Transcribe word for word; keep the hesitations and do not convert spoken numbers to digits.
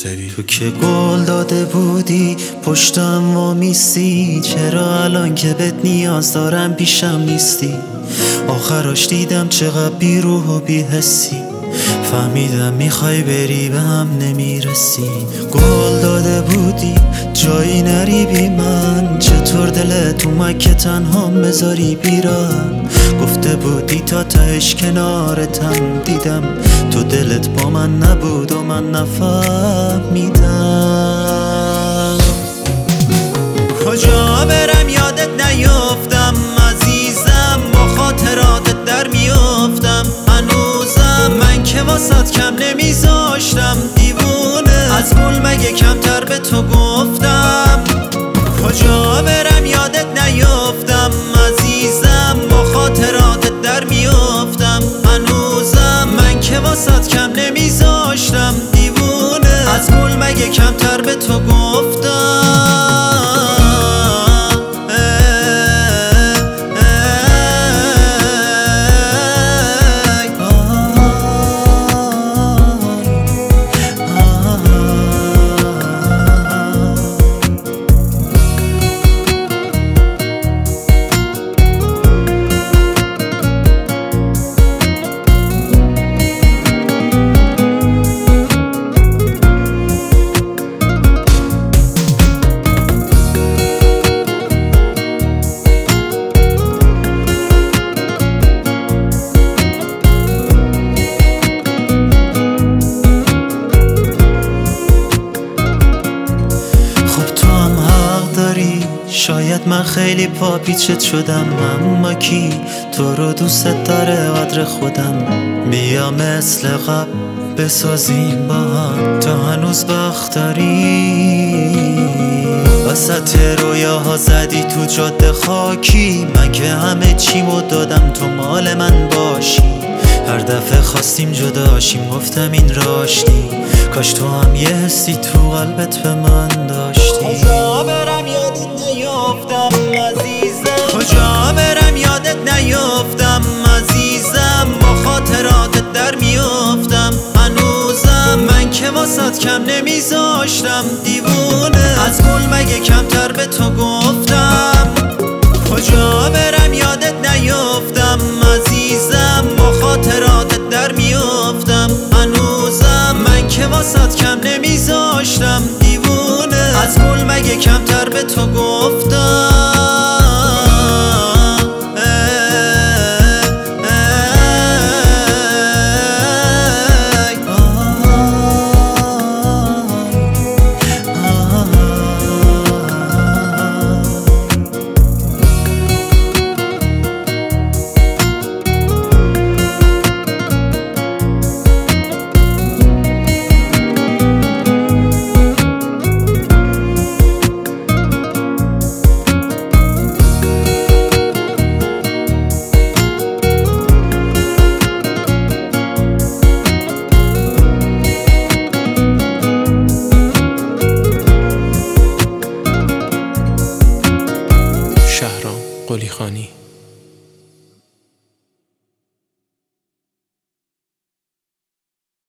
بری. تو که گل داده بودی پشتم وامیستی، چرا الان که بهت نیاز دارم پیشم نیستی؟ آخراش دیدم چقدر بی روح و بی حسی، فهمیدم میخوای بری به هم نمیرسی. گل داده بودی جایی نری بی من، چطور دلت اومد که تنها بذاری بیرم؟ گفته بودی تا تهش کنارتم، دیدم تو دلت با من نبود و من نفهمیدم. کجا برم یادت نیفتم عزیزم، با خاطراتت در میافتم هنوزم. من که واسات کم نمیذاشتم دیوونه، از گل مگه کمتر به تو گفتم؟ کجا برم یادت نیفتم عزیزم، با خاطراتت در میافتم هنوزم. من که واسات کم نمیذاشتم دیوونه، از گل مگه کمتر به تو گفتم؟ شاید من خیلی پاپیچت شدم، اما کی تو رو دوست داره قدر خودم؟ بیا مثل قبل بسازیم با هم، تا هنوز وقت داری. وسط رویاها زدی تو جاده خاکی، من که همه چیمو دادم تو مال من باشی. هر دفعه خواستیم جداشیم گفتم این راشتی، کاش تو هم یه حسی تو قلبت به من داشتی. کجا برم یادت نیفتم عزیزم، کجا برم یادت نیفتم عزیزم، با خاطراتت در میافتم هنوزم. من که واسات کم نمیذاشتم دیوونه، از گل مگه کمتر به تو گفتم؟ کجا برم یادت نیفتم عزیزم، با خاطراتت در میافتم هنوزم. من که واسات کم نمیذاشتم دیوونه، از گل مگه کمتر به تو گفتم؟